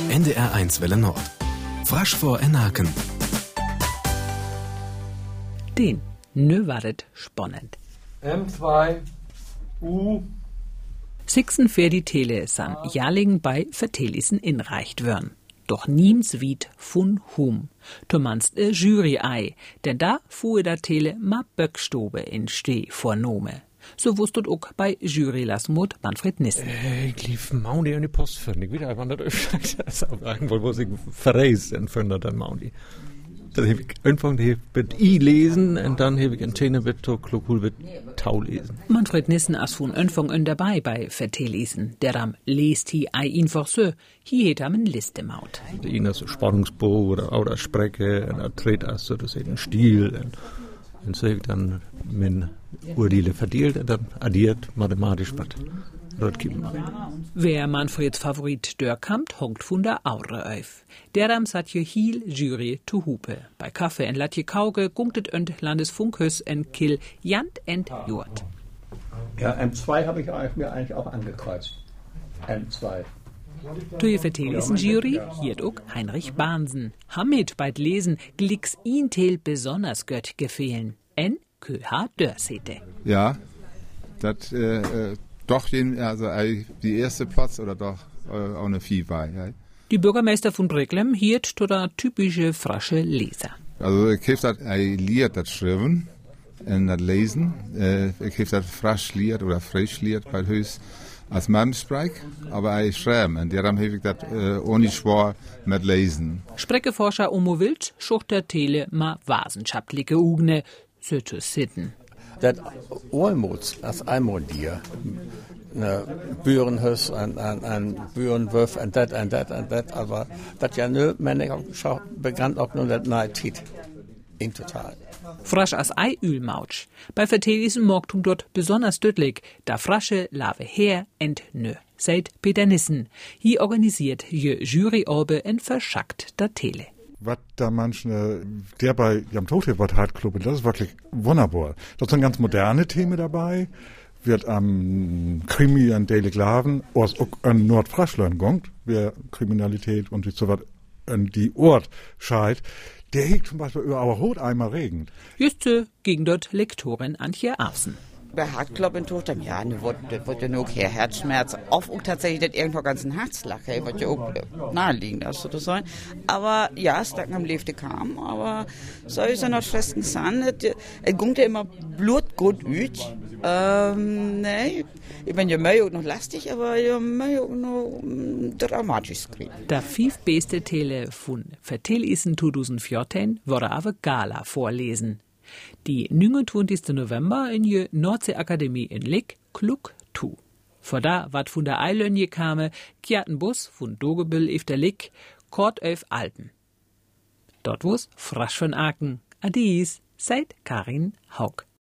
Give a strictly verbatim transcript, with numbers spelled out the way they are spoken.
N D R eins Welle Nord. Frasch vor Enaken. Den, nö waret spannend. M zwei U Sixen für die Tele san Jalingen bei Vertelissen inreicht wörn. Doch niems wied fun hum. Du manst e Jury ei, denn da fuhr da Tele ma Böckstobe in Steh vornome. So wusstet auch bei Jurylasmut Manfred Nissen. Äh, ich lief Maundi in die Post finden. Ich wieder einfach nicht öffentlich. Das ist irgendwo, wo ich verreist und finde dann Maundi. Dann habe ich angefangen mit I lesen und dann habe ich in Tene mit so klugul mit Tau lesen. Manfred Nissen as von Anfang an dabei bei Vertelisen. Der am lest hi ei einfach so. Hier hat am en Liste maut. Der eine ist so Spannungsbo oder, oder Sprecke und er dreht das so, das ist ein Stil. Und, und so habe ich dann mein Urteile verdeelt und dann addiert mathematisch was. Wer Manfreds Favorit dörkammt, honkt von der Aure auf. Der am sat je hiel Jury zu Hupe. Bei Kaffee en Latje Kauge gunktet und Landesfunkhus en Kill Jant ent Jurt. Ja, M zwei habe ich mir eigentlich auch angekreuzt. M zwei. Tuje Vertelisen Jury, hiert auch Heinrich Bahnsen. Hamid beid Lesen glicks ihn tel besonders gött gefehlen. En Köha Dörsete. Ja, das, äh, doch den, also die erste Platz oder doch äh, auch eine Vieh war. Ja. Die Bürgermeister von Brecklem hiert toda typische frasche Leser. Also ich habe das, ich liert das Schreiben und das Lesen. Äh, ich habe das frasch liert oder frisch liert bei Höchst als Mannsprech, aber ich schreibe und darum habe ich das äh, ohne schwer mit Lesen. Spreckeforscher Omo Wild schucht der Tele ma wissenschaftliche Ugne, so zu sitten. Das Ohrmuts, das Almodier, ne, Bürenhüss und, und, und Bürenwürf und das und das und das, aber das ja nö, meine schau begann auch nur das neue Tit. In total. Frasch as Eiülmautsch. Bei Vertelisen Morgtum dort besonders düttlich, da frasche lave her ent nö. Seit Peter Nissen. Hier organisiert je Juryorbe en verschackt da Tele. Was da manchen, der bei Jam Tote was hat Club, das ist wirklich wunderbar. Da sind ganz moderne Themen dabei. Wird am Krimi an Daily Glaven, aus auch an Nordfraschland gongt, wer Kriminalität und so was an die Ort scheit. Der hegt zum Beispiel über aber Rot einmal regend. Just so gegen dort Lektorin Antje Arfsen. Bei Hartklop in Tochtem, ja, ne, das wird ja nur kein Herzschmerz. Oft auch tatsächlich das irgendwo ganz ein Herzlache, was ja auch naheliegend ist, sozusagen. Aber ja, es lag am Lefte kam, aber so ist ja noch festen Sand. Es gungt ja immer blutgut üt. Ähm, ne, ich bin ja mehr auch noch lastig, aber ja mehr auch noch dramatisch skriven. Da fief beste Tele von Vertelisen zweitausendvierzehn wurde aber Gala vorlesen. Die neunundzwanzigsten November in je Nordseeakademie in Lick klug tu. Vor da wat von der Eilönje kame, kjarten Bus von Dogebüll if der Lick, kort auf Alpen. Dort wo's frasch von Aken. Adies, seit Karin Haug.